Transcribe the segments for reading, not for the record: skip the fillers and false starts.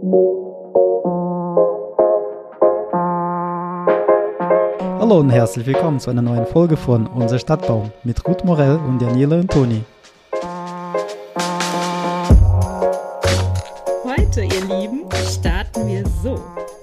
Hallo und herzlich willkommen zu einer neuen Folge von Unser Stadtbaum mit Ruth Morell und Daniela und Toni. Heute, ihr Lieben, starten wir so.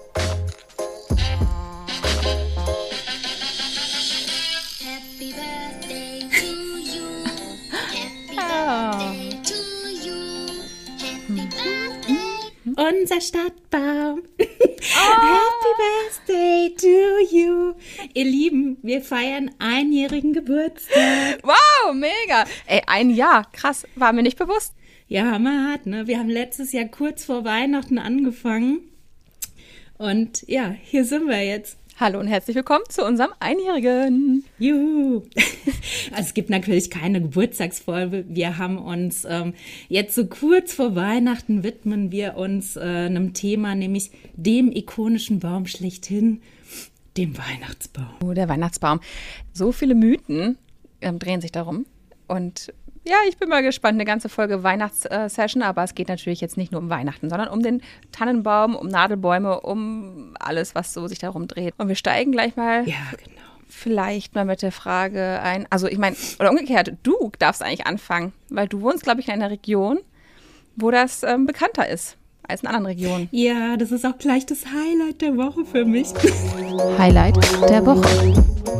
Happy birthday to you. Happy birthday to you. Happy birthday. Unser Stadtbaum. Happy Birthday to you. Ihr Lieben, wir feiern einjährigen Geburtstag. Wow, mega. Ey, ein Jahr, krass, war mir nicht bewusst. Ja, hammerhart, ne? Wir haben letztes Jahr kurz vor Weihnachten angefangen. Und ja, hier sind wir jetzt. Hallo und herzlich willkommen zu unserem Einjährigen. Juhu! Also es gibt natürlich keine Geburtstagsfolge. Wir haben uns jetzt so kurz vor Weihnachten widmen wir uns einem Thema, nämlich dem ikonischen Baum schlechthin, dem Weihnachtsbaum. Oh, der Weihnachtsbaum. So viele Mythen drehen sich darum. Und ja, ich bin mal gespannt, eine ganze Folge Weihnachtssession, aber es geht natürlich jetzt nicht nur um Weihnachten, sondern um den Tannenbaum, um Nadelbäume, um alles, was so sich darum dreht. Und wir steigen gleich mal vielleicht mal mit der Frage ein, also ich meine, oder umgekehrt, du darfst eigentlich anfangen, weil du wohnst, glaube ich, in einer Region, wo das bekannter ist als in anderen Regionen. Ja, das ist auch gleich das Highlight der Woche für mich. Highlight der Woche.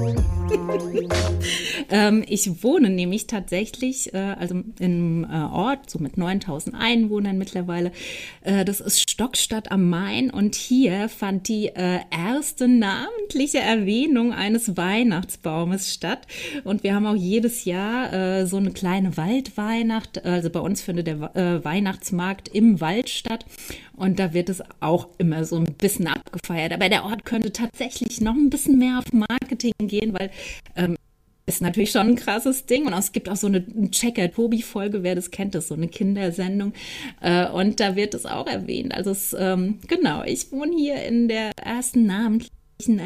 Ich wohne nämlich tatsächlich, also in einem Ort, so mit 9000 Einwohnern mittlerweile. Das ist Stockstadt am Main und hier fand die erste namentliche Erwähnung eines Weihnachtsbaumes statt. Und wir haben auch jedes Jahr so eine kleine Waldweihnacht. Also bei uns findet der Weihnachtsmarkt im Wald statt. Und da wird es auch immer so ein bisschen abgefeiert. Aber der Ort könnte tatsächlich noch ein bisschen mehr auf Marketing gehen, weil ist natürlich schon ein krasses Ding. Und es gibt auch so eine Checker-Tobi-Folge, wer das kennt, das ist so eine Kindersendung. Und da wird es auch erwähnt. Also genau, ich wohne hier in der ersten namentlichen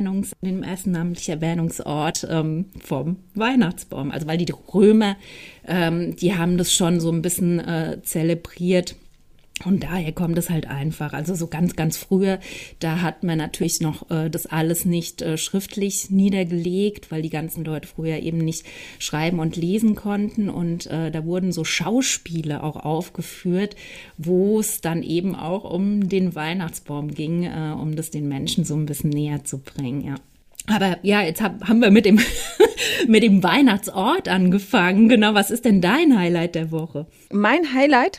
Erwähnungsort vom Weihnachtsbaum. Also weil die Römer, die haben das schon so ein bisschen zelebriert. Und daher kommt es halt einfach. Also so ganz, ganz früher, da hat man natürlich noch das alles nicht schriftlich niedergelegt, weil die ganzen Leute früher eben nicht schreiben und lesen konnten. Und da wurden so Schauspiele auch aufgeführt, wo es dann eben auch um den Weihnachtsbaum ging, um das den Menschen so ein bisschen näher zu bringen, ja. Aber ja, jetzt haben wir mit dem, mit dem Weihnachtsort angefangen. Genau, was ist denn dein Highlight der Woche? Mein Highlight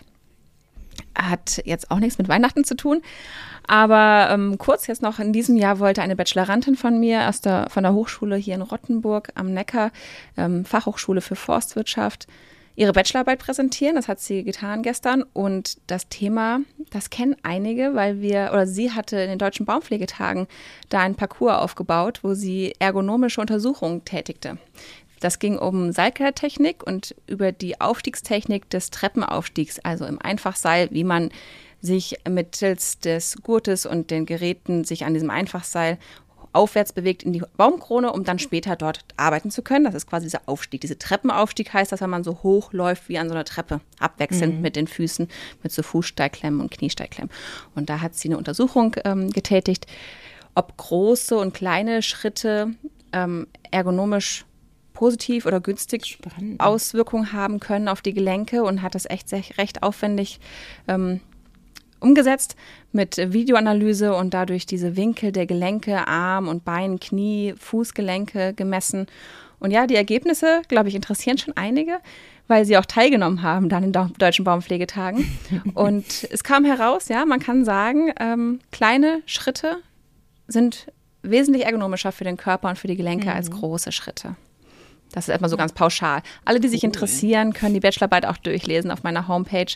hat jetzt auch nichts mit Weihnachten zu tun, aber kurz jetzt noch, in diesem Jahr wollte eine Bachelorantin von mir von der Hochschule hier in Rottenburg am Neckar, Fachhochschule für Forstwirtschaft, ihre Bachelorarbeit präsentieren. Das hat sie getan gestern und das Thema, das kennen einige, sie hatte in den Deutschen Baumpflegetagen da einen Parcours aufgebaut, wo sie ergonomische Untersuchungen tätigte. Das ging um Seilklettertechnik und über die Aufstiegstechnik des Treppenaufstiegs, also im Einfachseil, wie man sich mittels des Gurtes und den Geräten sich an diesem Einfachseil aufwärts bewegt in die Baumkrone, um dann später dort arbeiten zu können. Das ist quasi dieser Aufstieg. Dieser Treppenaufstieg heißt, dass wenn man so hoch läuft wie an so einer Treppe, abwechselnd mit den Füßen, mit so Fußsteigklemmen und Kniesteigklemmen. Und da hat sie eine Untersuchung getätigt, ob große und kleine Schritte ergonomisch positiv oder günstig Auswirkungen haben können auf die Gelenke und hat das echt recht aufwendig umgesetzt mit Videoanalyse und dadurch diese Winkel der Gelenke, Arm und Bein, Knie, Fußgelenke gemessen. Und ja, die Ergebnisse, glaube ich, interessieren schon einige, weil sie auch teilgenommen haben dann in Deutschen Baumpflegetagen. Und es kam heraus, ja, man kann sagen, kleine Schritte sind wesentlich ergonomischer für den Körper und für die Gelenke als große Schritte. Das ist erstmal so ganz pauschal. Alle, die sich interessieren, können die Bachelorarbeit auch durchlesen auf meiner Homepage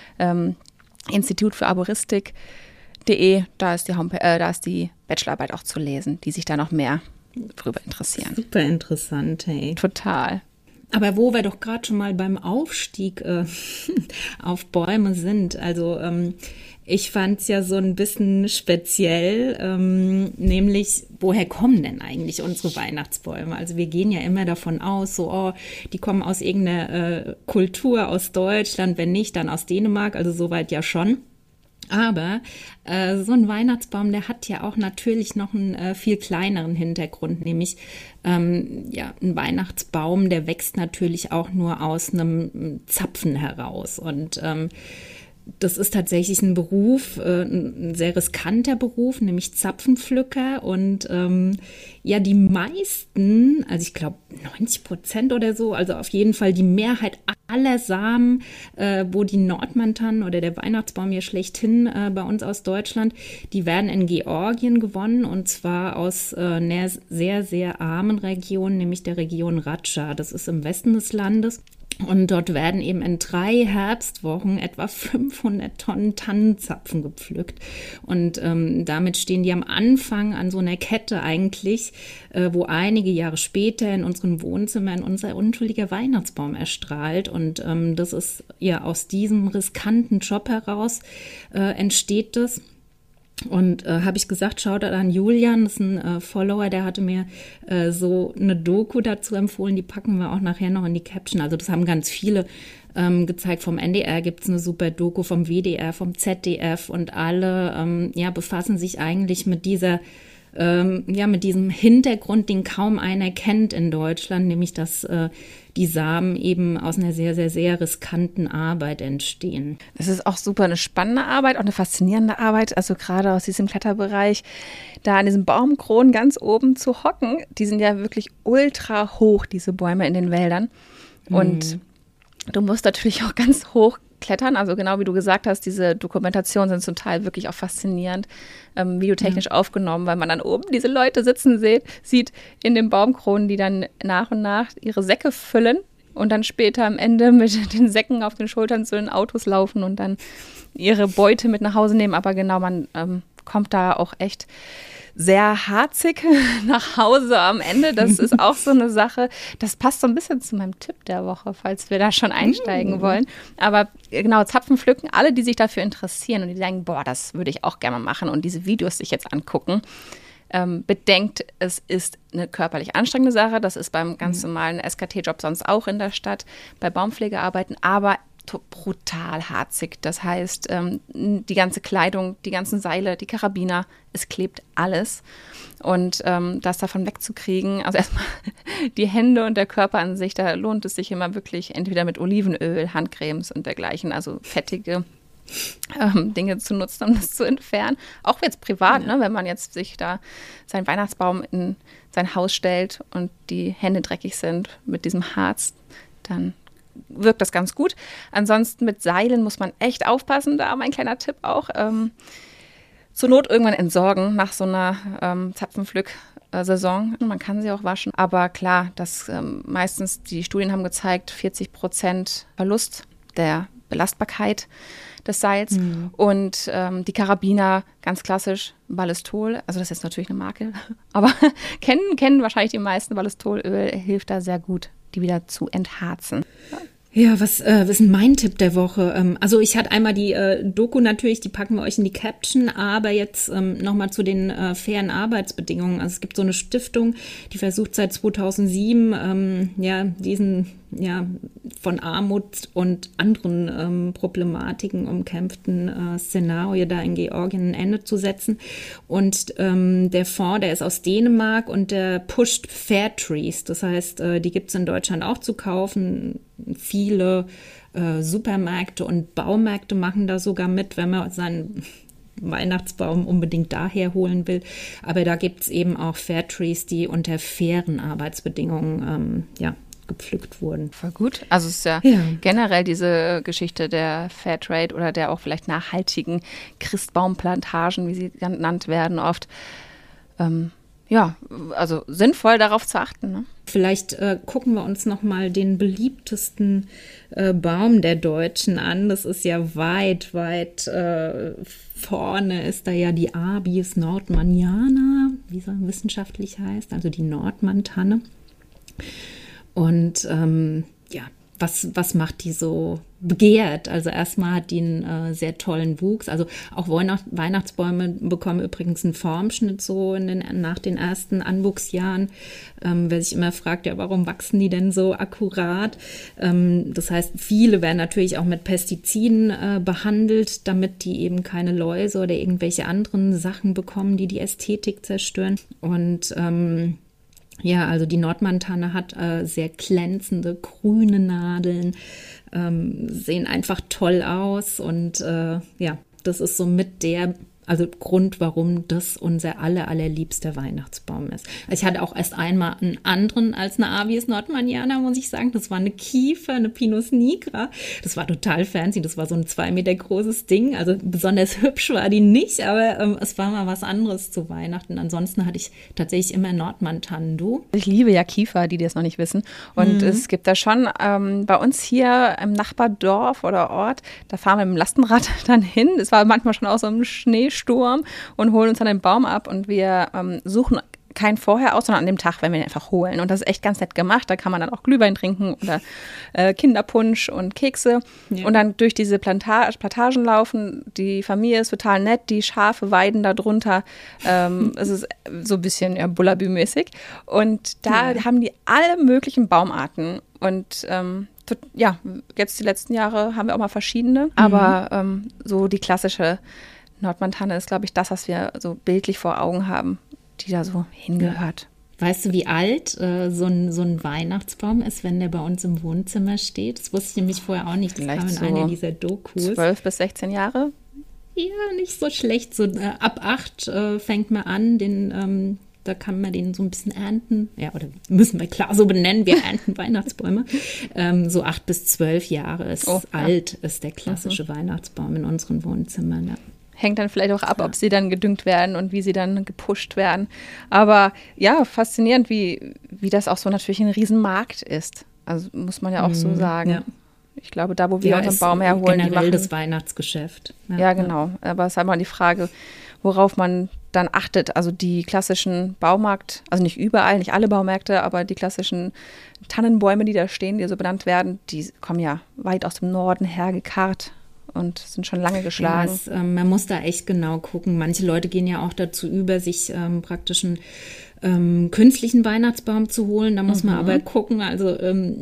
Institut für Arboristik.de. Da ist die Bachelorarbeit auch zu lesen, die sich da noch mehr drüber interessieren. Super interessant, hey. Total. Aber wo wir doch gerade schon mal beim Aufstieg auf Bäume sind, also ich fand es ja so ein bisschen speziell, nämlich woher kommen denn eigentlich unsere Weihnachtsbäume? Also wir gehen ja immer davon aus, so die kommen aus irgendeiner Kultur aus Deutschland, wenn nicht, dann aus Dänemark, also soweit ja schon. Aber so ein Weihnachtsbaum, der hat ja auch natürlich noch einen viel kleineren Hintergrund, nämlich ein Weihnachtsbaum, der wächst natürlich auch nur aus einem Zapfen heraus. Und das ist tatsächlich ein Beruf, ein sehr riskanter Beruf, nämlich Zapfenpflücker. Und die meisten, also ich glaube 90% oder so, also auf jeden Fall die Mehrheit aller Samen, wo die Nordmantannen oder der Weihnachtsbaum ja schlechthin bei uns aus Deutschland, die werden in Georgien gewonnen, und zwar aus einer sehr, sehr armen Region, nämlich der Region Racha. Das ist im Westen des Landes. Und dort werden eben in 3 Herbstwochen etwa 500 Tonnen Tannenzapfen gepflückt. Und damit stehen die am Anfang an so einer Kette eigentlich, wo einige Jahre später in unseren Wohnzimmern unser unschuldiger Weihnachtsbaum erstrahlt. Und das ist ja aus diesem riskanten Job heraus entsteht das. Und habe ich gesagt, schaut an Julian, das ist ein Follower, der hatte mir so eine Doku dazu empfohlen, die packen wir auch nachher noch in die Caption. Also das haben ganz viele gezeigt. Vom NDR gibt es eine super Doku, vom WDR, vom ZDF, und alle befassen sich eigentlich mit mit diesem Hintergrund, den kaum einer kennt in Deutschland, nämlich dass die Samen eben aus einer sehr, sehr, sehr riskanten Arbeit entstehen. Das ist auch super eine spannende Arbeit, auch eine faszinierende Arbeit, also gerade aus diesem Kletterbereich, da an diesem Baumkronen ganz oben zu hocken. Die sind ja wirklich ultra hoch, diese Bäume in den Wäldern. Und du musst natürlich auch ganz hoch klettern, also genau wie du gesagt hast, diese Dokumentationen sind zum Teil wirklich auch faszinierend, videotechnisch aufgenommen, weil man dann oben diese Leute sitzen sieht in den Baumkronen, die dann nach und nach ihre Säcke füllen und dann später am Ende mit den Säcken auf den Schultern zu den Autos laufen und dann ihre Beute mit nach Hause nehmen. Aber genau, man kommt da auch echt sehr harzig nach Hause am Ende. Das ist auch so eine Sache, das passt so ein bisschen zu meinem Tipp der Woche, falls wir da schon einsteigen wollen. Aber genau, Zapfen pflücken, alle, die sich dafür interessieren und die sagen, boah, das würde ich auch gerne mal machen und diese Videos sich jetzt angucken, bedenkt, es ist eine körperlich anstrengende Sache. Das ist beim ganz normalen SKT-Job sonst auch in der Stadt, bei Baumpflegearbeiten, aber brutal harzig. Das heißt, die ganze Kleidung, die ganzen Seile, die Karabiner, es klebt alles. Und das davon wegzukriegen, also erstmal die Hände und der Körper an sich, da lohnt es sich immer wirklich entweder mit Olivenöl, Handcremes und dergleichen, also fettige Dinge zu nutzen, um das zu entfernen. Auch jetzt privat, ne, wenn man jetzt sich da seinen Weihnachtsbaum in sein Haus stellt und die Hände dreckig sind mit diesem Harz, dann wirkt das ganz gut. Ansonsten mit Seilen muss man echt aufpassen, da mein kleiner Tipp auch. Zur Not irgendwann entsorgen nach so einer Zapfenpflück-Saison. Man kann sie auch waschen, aber klar, dass meistens, die Studien haben gezeigt, 40% Verlust der Belastbarkeit des Seils und die Karabiner, ganz klassisch, Ballistol, also das ist jetzt natürlich eine Marke, aber kennen wahrscheinlich die meisten. Ballistolöl hilft da sehr gut, die wieder zu entharzen. Ja, was ist denn mein Tipp der Woche? Also ich hatte einmal die Doku natürlich, die packen wir euch in die Caption, aber jetzt nochmal zu den fairen Arbeitsbedingungen. Also es gibt so eine Stiftung, die versucht seit 2007 diesen von Armut und anderen Problematiken umkämpften Szenario da in Georgien ein Ende zu setzen. Und der Fonds, der ist aus Dänemark und der pusht Fair Trees. Das heißt, die gibt es in Deutschland auch zu kaufen. Viele Supermärkte und Baumärkte machen da sogar mit, wenn man seinen Weihnachtsbaum unbedingt daher holen will. Aber da gibt es eben auch Fair Trees, die unter fairen Arbeitsbedingungen gepflückt wurden. Voll gut. Also es ist ja generell diese Geschichte der Fairtrade oder der auch vielleicht nachhaltigen Christbaumplantagen, wie sie genannt werden, oft also sinnvoll darauf zu achten. Ne? Vielleicht gucken wir uns noch mal den beliebtesten Baum der Deutschen an. Das ist ja weit vorne ist da ja die Abies nordmanniana, wie es wissenschaftlich heißt, also die Nordmantanne. Und was macht die so begehrt. Also erstmal hat die einen sehr tollen Wuchs. Also auch Weihnachtsbäume bekommen übrigens einen Formschnitt so nach den ersten Anwuchsjahren. Wer sich immer fragt, ja, warum wachsen die denn so akkurat? Das heißt, viele werden natürlich auch mit Pestiziden behandelt, damit die eben keine Läuse oder irgendwelche anderen Sachen bekommen, die die Ästhetik zerstören. Und ja, also die Nordmantanne hat sehr glänzende, grüne Nadeln, sehen einfach toll aus und ja, das ist so mit der Grund, warum das unser allerliebster Weihnachtsbaum ist. Also ich hatte auch erst einmal einen anderen als eine Abies nordmanniana, muss ich sagen. Das war eine Kiefer, eine Pinus nigra. Das war total fancy. Das war so ein 2 Meter großes Ding. Also besonders hübsch war die nicht, aber es war mal was anderes zu Weihnachten. Ansonsten hatte ich tatsächlich immer Nordmantannen. Du? Ich liebe ja Kiefer, die das noch nicht wissen. Und es gibt da schon bei uns hier im Nachbardorf oder Ort, da fahren wir mit dem Lastenrad dann hin. Es war manchmal schon auch so ein Schneesturm und holen uns dann den Baum ab und wir suchen keinen vorher aus, sondern an dem Tag, wenn wir den einfach holen. Und das ist echt ganz nett gemacht. Da kann man dann auch Glühwein trinken oder Kinderpunsch und Kekse und dann durch diese Plantagen laufen. Die Familie ist total nett, die Schafe weiden da drunter. Es ist so ein bisschen Bullabü-mäßig. Und da haben die alle möglichen Baumarten und ja, jetzt die letzten Jahre haben wir auch mal verschiedene, aber so die klassische Nordmantanne ist, glaube ich, das, was wir so bildlich vor Augen haben, die da so hingehört. Weißt du, wie alt so ein Weihnachtsbaum ist, wenn der bei uns im Wohnzimmer steht? Das wusste ich nämlich vorher auch nicht. Das Vielleicht kam in so einer dieser Dokus. 12 bis 16 Jahre? Ja, nicht so schlecht. So ab 8 fängt man an, da kann man den so ein bisschen ernten. Ja, oder müssen wir klar so benennen, wir ernten Weihnachtsbäume. So 8 bis 12 Jahre ist alt, ist der klassische Weihnachtsbaum in unseren Wohnzimmern. Ja. Hängt dann vielleicht auch ab, ob sie dann gedüngt werden und wie sie dann gepusht werden. Aber ja, faszinierend, wie das auch so natürlich ein Riesenmarkt ist. Also muss man ja auch so sagen. Ja. Ich glaube, da, wo wir unseren Baum herholen, generell die machen das Weihnachtsgeschäft. Ja, genau. Aber es ist halt mal die Frage, worauf man dann achtet. Also die klassischen Baumarkt, also nicht überall, nicht alle Baumärkte, aber die klassischen Tannenbäume, die da stehen, die so benannt werden, die kommen ja weit aus dem Norden hergekarrt und sind schon lange geschlagen. Ja, man muss da echt genau gucken. Manche Leute gehen ja auch dazu über, sich praktisch einen künstlichen Weihnachtsbaum zu holen. Da muss man aber gucken, also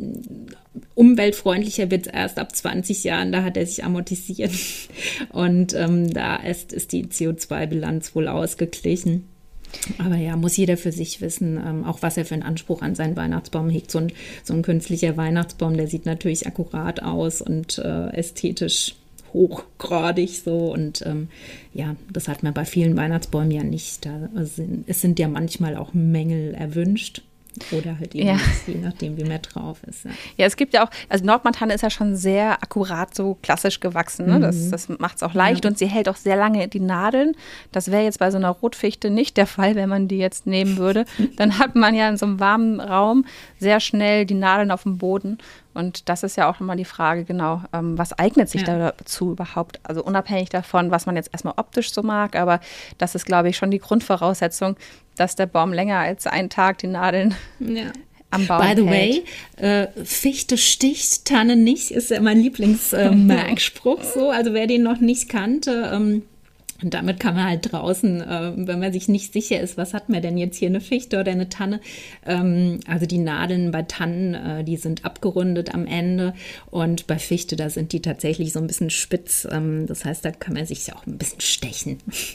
umweltfreundlicher wird es erst ab 20 Jahren, da hat er sich amortisiert. Und da ist die CO2-Bilanz wohl ausgeglichen. Aber ja, muss jeder für sich wissen, auch was er für einen Anspruch an seinen Weihnachtsbaum hegt. So ein künstlicher Weihnachtsbaum, der sieht natürlich akkurat aus und ästhetisch hochgradig so. Und ja, das hat man bei vielen Weihnachtsbäumen ja nicht. Es sind ja manchmal auch Mängel erwünscht. Oder halt eben, je nachdem, wie mehr drauf ist. Ja, es gibt ja auch, also Nordmantanne ist ja schon sehr akkurat so klassisch gewachsen. Ne? Das macht es auch leicht und sie hält auch sehr lange die Nadeln. Das wäre jetzt bei so einer Rotfichte nicht der Fall, wenn man die jetzt nehmen würde. Dann hat man ja in so einem warmen Raum sehr schnell die Nadeln auf dem Boden. Und das ist ja auch nochmal die Frage, genau, was eignet sich dazu überhaupt? Also unabhängig davon, was man jetzt erstmal optisch so mag, aber das ist, glaube ich, schon die Grundvoraussetzung, dass der Baum länger als einen Tag die Nadeln am Baum hält. By the way, Fichte sticht, Tanne nicht, ist ja mein Lieblingsmerkspruch so. Also wer den noch nicht kannte, und damit kann man halt draußen, wenn man sich nicht sicher ist, was hat man denn jetzt hier, eine Fichte oder eine Tanne? Also die Nadeln bei Tannen, die sind abgerundet am Ende und bei Fichte, da sind die tatsächlich so ein bisschen spitz. Das heißt, da kann man sich auch ein bisschen stechen.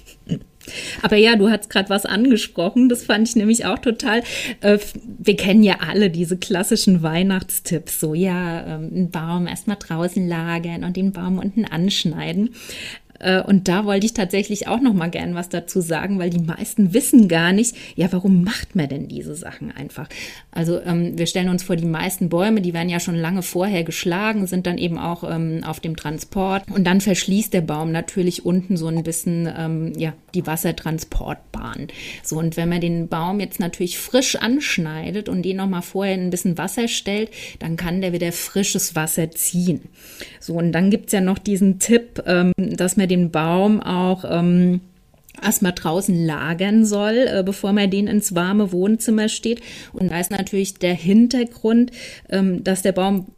Aber ja, du hast gerade was angesprochen, das fand ich nämlich auch total, wir kennen ja alle diese klassischen Weihnachtstipps, so einen Baum erstmal draußen lagern und den Baum unten anschneiden. Und da wollte ich tatsächlich auch noch mal gern was dazu sagen, weil die meisten wissen gar nicht, ja, warum macht man denn diese Sachen einfach? Also wir stellen uns vor, die meisten Bäume, die werden ja schon lange vorher geschlagen, sind dann eben auch auf dem Transport und dann verschließt der Baum natürlich unten so ein bisschen die Wassertransportbahn. So, und wenn man den Baum jetzt natürlich frisch anschneidet und den noch mal vorher in ein bisschen Wasser stellt, dann kann der wieder frisches Wasser ziehen. So, und dann gibt's ja noch diesen Tipp, dass man den Baum auch erstmal draußen lagern soll, bevor man den ins warme Wohnzimmer steht. Und da ist natürlich der Hintergrund, dass der Baum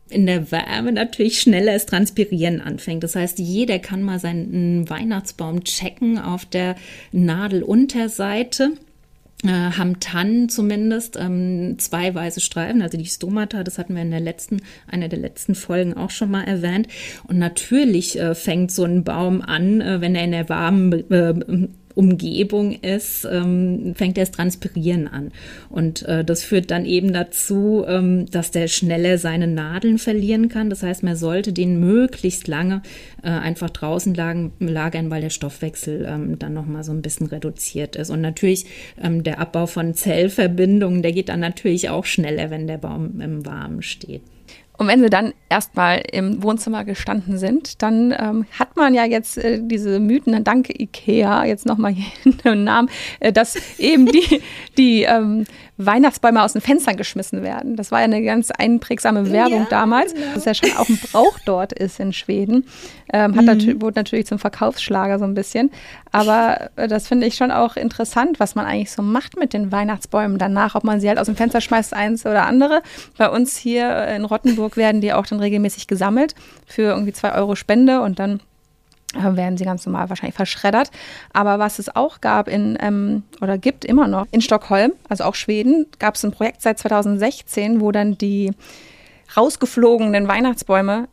in der Wärme natürlich schneller das Transpirieren anfängt. Das heißt, jeder kann mal seinen Weihnachtsbaum checken auf der Nadelunterseite. Haben Tannen zumindest 2 weiße Streifen, also die Stomata, das hatten wir in einer der letzten Folgen auch schon mal erwähnt. Und natürlich fängt so ein Baum an, wenn er in der warmen Umgebung ist, fängt das Transpirieren an. Und das führt dann eben dazu, dass der schneller seine Nadeln verlieren kann. Das heißt, man sollte den möglichst lange einfach draußen lagern, weil der Stoffwechsel dann nochmal so ein bisschen reduziert ist. Und natürlich der Abbau von Zellverbindungen, der geht dann natürlich auch schneller, wenn der Baum im Warmen steht. Und wenn sie dann erstmal im Wohnzimmer gestanden sind, dann hat man ja jetzt diese Mythen, danke Ikea, jetzt nochmal hier einen Namen, dass eben die Weihnachtsbäume aus den Fenstern geschmissen werden. Das war ja eine ganz einprägsame Werbung damals, genau. Das ja schon auch ein Brauch dort ist in Schweden. Wurde natürlich zum Verkaufsschlager so ein bisschen. Aber das finde ich schon auch interessant, was man eigentlich so macht mit den Weihnachtsbäumen danach, ob man sie halt aus dem Fenster schmeißt, eins oder andere. Bei uns hier in Rottenburg werden die auch dann regelmäßig gesammelt für irgendwie 2 Euro Spende und dann werden sie ganz normal wahrscheinlich verschreddert. Aber was es auch gab oder gibt immer noch in Stockholm, also auch Schweden, gab es ein Projekt seit 2016, wo dann die rausgeflogenen Weihnachtsbäume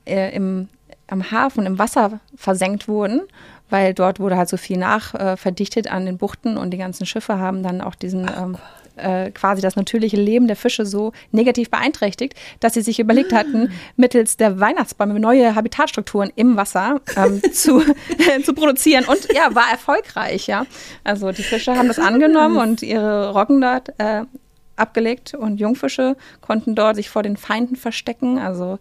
am Hafen im Wasser versenkt wurden, weil dort wurde halt so viel verdichtet an den Buchten und die ganzen Schiffe haben dann auch diesen quasi das natürliche Leben der Fische so negativ beeinträchtigt, dass sie sich überlegt hatten, mittels der Weihnachtsbäume neue Habitatstrukturen im Wasser zu produzieren und ja, war erfolgreich, ja. Also die Fische haben das angenommen und ihre Roggen dort abgelegt und Jungfische konnten dort sich vor den Feinden verstecken, also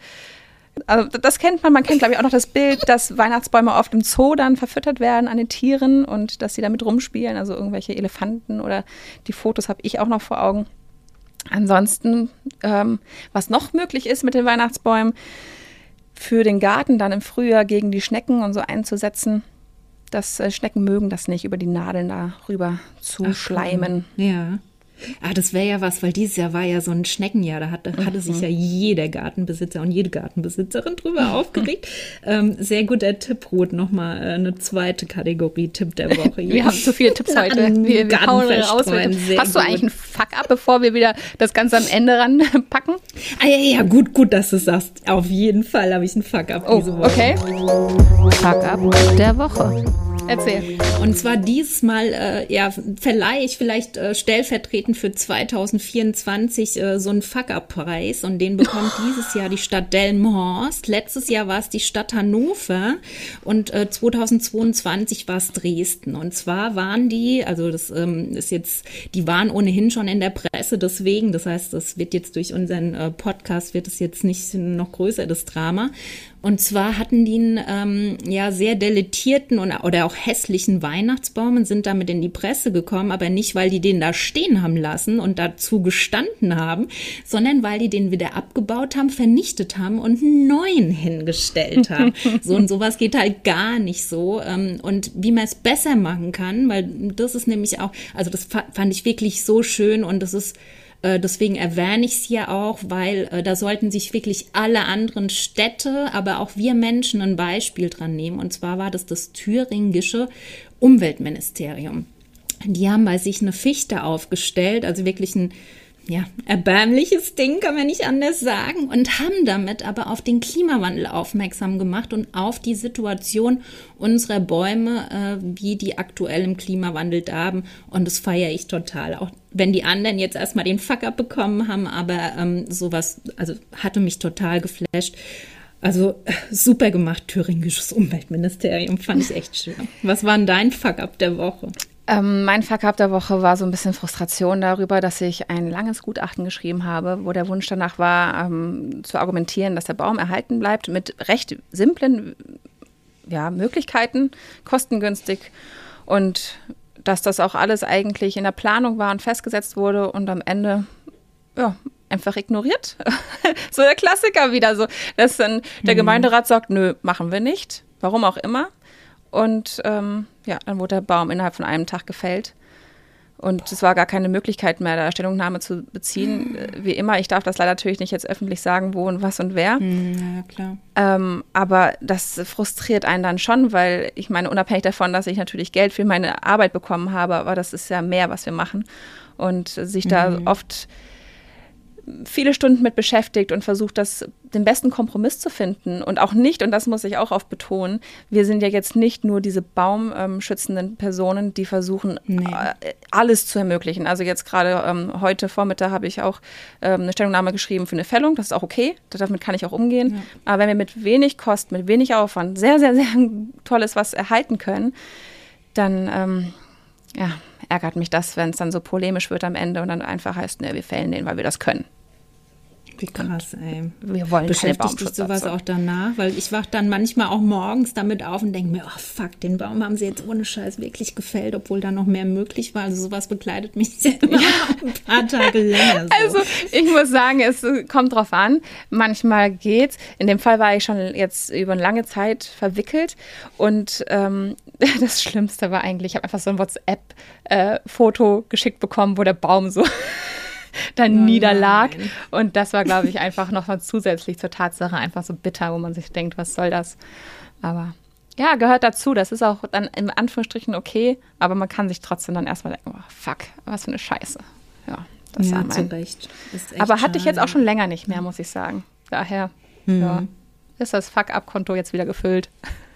das kennt man kennt, glaube ich, auch noch das Bild, dass Weihnachtsbäume oft im Zoo dann verfüttert werden an den Tieren und dass sie damit rumspielen, also irgendwelche Elefanten oder die Fotos habe ich auch noch vor Augen. Ansonsten, was noch möglich ist mit den Weihnachtsbäumen, für den Garten dann im Frühjahr gegen die Schnecken und so einzusetzen, Schnecken mögen das nicht, über die Nadeln da rüber zu schleimen. Ja. Das wäre ja was, weil dieses Jahr war ja so ein Schneckenjahr, da hatte sich ja jeder Gartenbesitzer und jede Gartenbesitzerin drüber aufgeregt. Sehr guter Tipp, Ruth, nochmal eine zweite Kategorie, Tipp der Woche. Wir haben zu viele Tipps heute. Wir hauen raus. Hast du eigentlich einen Fuck-up, bevor wir wieder das Ganze am Ende ranpacken? Ja, gut, dass du sagst. Auf jeden Fall habe ich einen Fuck-up diese Woche. Okay. Fuck-up der Woche. Erzähl. Und zwar dieses Mal verleihe ich vielleicht stellvertretend für 2024 so einen Fuck-Up-Preis und den bekommt dieses Jahr die Stadt Delmenhorst. Letztes Jahr war es die Stadt Hannover und 2022 war es Dresden. Und zwar waren die, also das ist jetzt, die waren ohnehin schon in der Presse deswegen, das heißt, das wird jetzt durch unseren Podcast, wird es jetzt nicht noch größer, das Drama. Und zwar hatten die einen sehr deletierten oder auch hässlichen Weihnachtsbaum und sind damit in die Presse gekommen, aber nicht, weil die den da stehen haben lassen und dazu gestanden haben, sondern weil die den wieder abgebaut haben, vernichtet haben und einen neuen hingestellt haben. So und sowas geht halt gar nicht so. Und wie man es besser machen kann, weil das ist nämlich auch, also das fand ich wirklich so schön und das ist deswegen erwähne ich es hier auch, weil da sollten sich wirklich alle anderen Städte, aber auch wir Menschen ein Beispiel dran nehmen. Und zwar war das thüringische Umweltministerium. Die haben bei sich eine Fichte aufgestellt, also wirklich ein erbärmliches Ding, kann man nicht anders sagen, und haben damit aber auf den Klimawandel aufmerksam gemacht und auf die Situation unserer Bäume, wie die aktuell im Klimawandel darben. Und das feiere ich total. Auch wenn die anderen jetzt erstmal den Fuck-up bekommen haben, aber sowas, also hatte mich total geflasht. Also super gemacht, thüringisches Umweltministerium, fand ich echt schön. Was war denn dein Fuck-up der Woche? Mein Fuck-up der Woche war so ein bisschen Frustration darüber, dass ich ein langes Gutachten geschrieben habe, wo der Wunsch danach war, zu argumentieren, dass der Baum erhalten bleibt mit recht simplen Möglichkeiten, kostengünstig und dass das auch alles eigentlich in der Planung war und festgesetzt wurde und am Ende einfach ignoriert. So der Klassiker wieder so, dass dann der Gemeinderat sagt, nö, machen wir nicht, warum auch immer. Und dann wurde der Baum innerhalb von einem Tag gefällt. Und es war gar keine Möglichkeit mehr, da Stellungnahme zu beziehen. Wie immer, ich darf das leider natürlich nicht jetzt öffentlich sagen, wo und was und wer. Ja, klar. Aber das frustriert einen dann schon, weil ich meine, unabhängig davon, dass ich natürlich Geld für meine Arbeit bekommen habe, aber das ist ja mehr, was wir machen. Und sich da oft viele Stunden mit beschäftigt und versucht, den besten Kompromiss zu finden. Und auch nicht, und das muss ich auch oft betonen, wir sind ja jetzt nicht nur diese baumschützenden Personen, die versuchen, alles zu ermöglichen. Also jetzt gerade heute Vormittag habe ich auch eine Stellungnahme geschrieben für eine Fällung. Das ist auch okay, damit kann ich auch umgehen. Ja. Aber wenn wir mit wenig Kosten, mit wenig Aufwand sehr, sehr, sehr Tolles was erhalten können, dann ärgert mich das, wenn es dann so polemisch wird am Ende und dann einfach heißt, ne, wir fällen den, weil wir das können. Wie krass, ey. Wir wollen Beschäftigt dich sowas auch danach? Weil ich wach dann manchmal auch morgens damit auf und denke mir, oh fuck, den Baum haben sie jetzt ohne Scheiß wirklich gefällt, obwohl da noch mehr möglich war. Also sowas begleitet mich ja immer ein paar Tage länger. So. Also ich muss sagen, es kommt drauf an. Manchmal geht's. In dem Fall war ich schon jetzt über eine lange Zeit verwickelt und das Schlimmste war eigentlich, ich habe einfach so ein WhatsApp-Foto geschickt bekommen, wo der Baum so dann niederlag. Und das war, glaube ich, einfach noch mal zusätzlich zur Tatsache einfach so bitter, wo man sich denkt, was soll das? Aber ja, gehört dazu. Das ist auch dann in Anführungsstrichen okay, aber man kann sich trotzdem dann erstmal denken, oh, fuck, was für eine Scheiße. Ja, das war zu Recht. Aber hatte ich jetzt auch schon länger nicht mehr, muss ich sagen. Daher ist das Fuck-Up-Konto jetzt wieder gefüllt.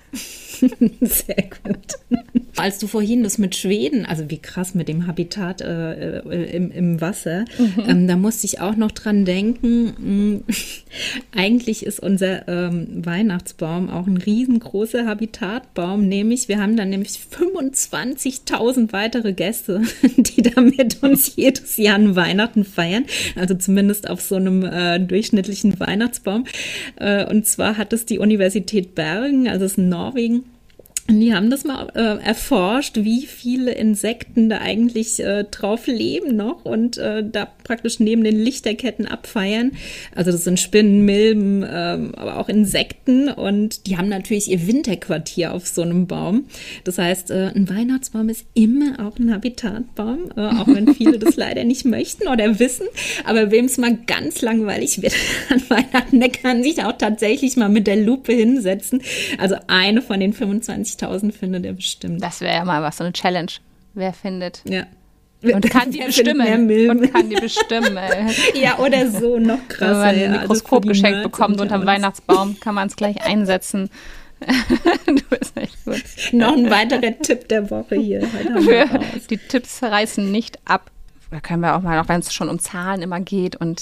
Sehr gut. Als du vorhin das mit Schweden, also wie krass mit dem Habitat im Wasser, da musste ich auch noch dran denken, eigentlich ist unser Weihnachtsbaum auch ein riesengroßer Habitatbaum, wir haben dann nämlich 25.000 weitere Gäste, die da mit uns jedes Jahr an Weihnachten feiern, also zumindest auf so einem durchschnittlichen Weihnachtsbaum. Und zwar hat es die Universität Bergen, also es ist in Norwegen. Die haben das mal erforscht, wie viele Insekten da eigentlich drauf leben noch und da praktisch neben den Lichterketten abfeiern. Also das sind Spinnen, Milben, aber auch Insekten und die haben natürlich ihr Winterquartier auf so einem Baum. Das heißt, ein Weihnachtsbaum ist immer auch ein Habitatbaum, auch wenn viele das leider nicht möchten oder wissen. Aber wem es mal ganz langweilig wird an Weihnachten, der kann sich auch tatsächlich mal mit der Lupe hinsetzen. Also eine von den 25.000 findet er bestimmt. Das wäre ja mal was, so eine Challenge. Wer findet? Ja. Und kann die bestimmen. Und kann die bestimmen. Ja, oder so, noch krasser. Wenn man ein Mikroskop geschenkt bekommt unterm Weihnachtsbaum, kann man es gleich einsetzen. Du bist echt gut. Noch ein weiterer Tipp der Woche hier. Die Tipps reißen nicht ab. Da können wir auch mal, auch wenn es schon um Zahlen immer geht und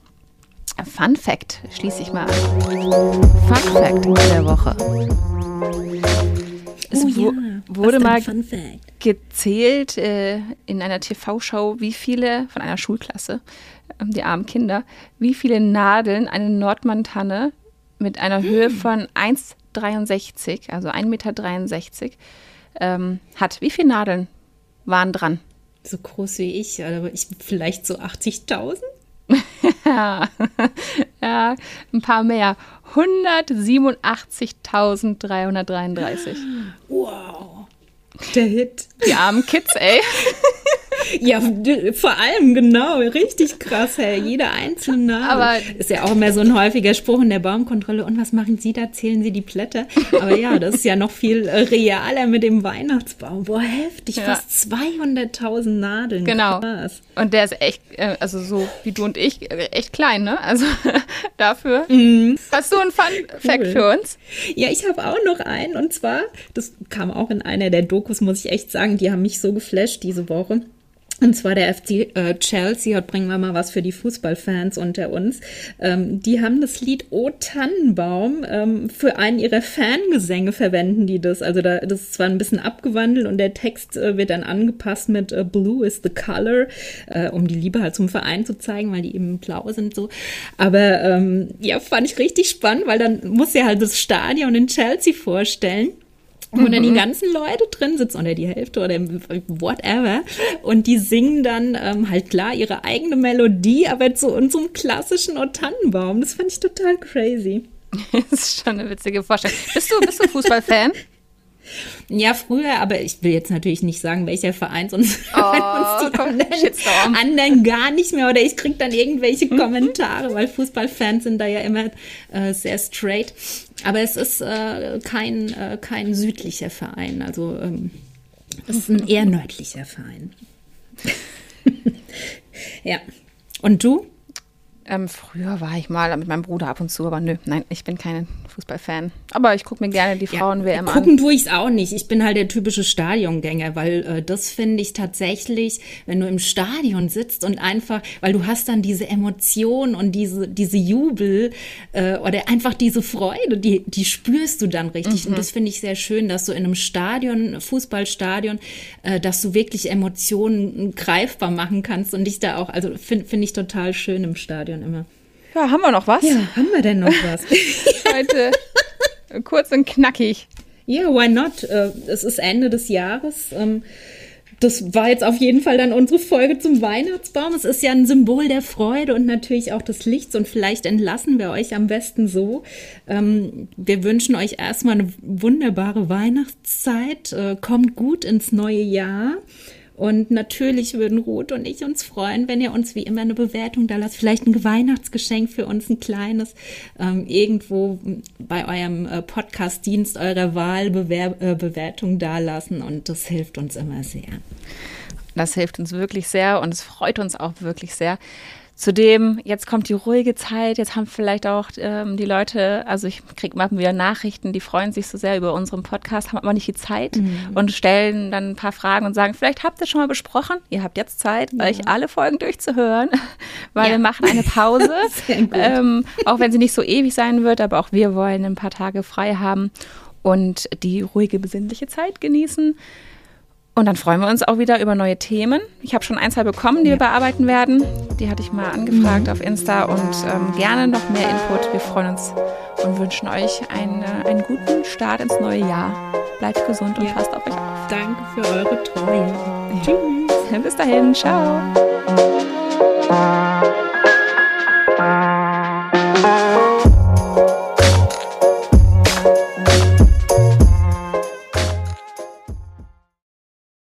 Fun Fact schließe ich mal an. Fun Fact der Woche. Es wurde mal gezählt in einer TV-Show, wie viele von einer Schulklasse, die armen Kinder, wie viele Nadeln eine Nordmann-Tanne mit einer Höhe von 1,63, also 1,63 Meter hat. Wie viele Nadeln waren dran? So groß wie ich, aber vielleicht so 80.000? Ja, ein paar mehr. 187.333. Wow. Der Hit. Die armen Kids, ey. Ja, vor allem, genau, richtig krass, hey. Jeder einzelne Name. Aber ist ja auch immer so ein häufiger Spruch in der Baumkontrolle. Und was machen Sie da? Zählen Sie die Blätter? Aber ja, das ist ja noch viel realer mit dem Weihnachtsbaum. Boah, heftig, ja. Fast 200.000 Nadeln. Genau. Krass. Und der ist echt, also so wie du und ich, echt klein, ne? Also dafür. Hast du einen Fun-Fact für uns? Ja, ich habe auch noch einen. Und zwar, das kam auch in einer der Dokus, muss ich echt sagen, die haben mich so geflasht diese Woche. Und zwar der FC Chelsea, heute bringen wir mal was für die Fußballfans unter uns. Die haben das Lied O Tannenbaum für einen ihrer Fangesänge verwenden die das. Also das ist zwar ein bisschen abgewandelt und der Text wird dann angepasst mit Blue is the color, um die Liebe halt zum Verein zu zeigen, weil die eben blau sind so. Aber ja, fand ich richtig spannend, weil dann muss er halt das Stadion in Chelsea vorstellen. Wo dann die ganzen Leute drin sitzen oder die Hälfte oder whatever und die singen dann halt klar ihre eigene Melodie, aber zu unserem klassischen O Tannenbaum. Das fand ich total crazy. Das ist schon eine witzige Vorstellung. Bist du Fußballfan? Ja, früher, aber ich will jetzt natürlich nicht sagen, welcher Verein, sonst hören uns die anderen gar nicht mehr oder ich kriege dann irgendwelche Kommentare, weil Fußballfans sind da ja immer sehr straight. Aber es ist kein südlicher Verein, also es ist ein eher nördlicher Verein. Ja. Und du? Früher war ich mal mit meinem Bruder ab und zu, aber nein, ich bin kein Fußballfan. Aber ich gucke mir gerne die Frauen-WM an. Gucken tue ich es auch nicht. Ich bin halt der typische Stadiongänger, weil das finde ich tatsächlich, wenn du im Stadion sitzt und einfach, weil du hast dann diese Emotion und diese Jubel oder einfach diese Freude, die spürst du dann richtig. Und das finde ich sehr schön, dass du in einem Stadion, Fußballstadion, dass du wirklich Emotionen greifbar machen kannst und dich da auch, also finde ich total schön im Stadion immer. Ja, haben wir noch was? Ja, haben wir denn noch was? Heute kurz und knackig. Ja, why not? Es ist Ende des Jahres. Das war jetzt auf jeden Fall dann unsere Folge zum Weihnachtsbaum. Es ist ja ein Symbol der Freude und natürlich auch des Lichts und vielleicht entlassen wir euch am besten so. Wir wünschen euch erstmal eine wunderbare Weihnachtszeit. Kommt gut ins neue Jahr. Und natürlich würden Ruth und ich uns freuen, wenn ihr uns wie immer eine Bewertung da lasst. Vielleicht ein Weihnachtsgeschenk für uns, ein kleines, irgendwo bei eurem Podcast-Dienst eurer Wahl Bewertung da lassen. Und das hilft uns immer sehr. Das hilft uns wirklich sehr und es freut uns auch wirklich sehr. Zudem, jetzt kommt die ruhige Zeit, jetzt haben vielleicht auch die Leute, also ich kriege mal wieder Nachrichten, die freuen sich so sehr über unseren Podcast, haben aber nicht die Zeit und stellen dann ein paar Fragen und sagen, vielleicht habt ihr schon mal besprochen, ihr habt jetzt Zeit, euch alle Folgen durchzuhören, weil wir machen eine Pause, auch wenn sie nicht so ewig sein wird, aber auch wir wollen ein paar Tage frei haben und die ruhige, besinnliche Zeit genießen. Und dann freuen wir uns auch wieder über neue Themen. Ich habe schon 1, 2 bekommen, die wir bearbeiten werden. Die hatte ich mal angefragt auf Insta und gerne noch mehr Input. Wir freuen uns und wünschen euch einen guten Start ins neue Jahr. Bleibt gesund und passt auf euch auf. Danke für eure Treue. Tschüss. Bis dahin. Ciao.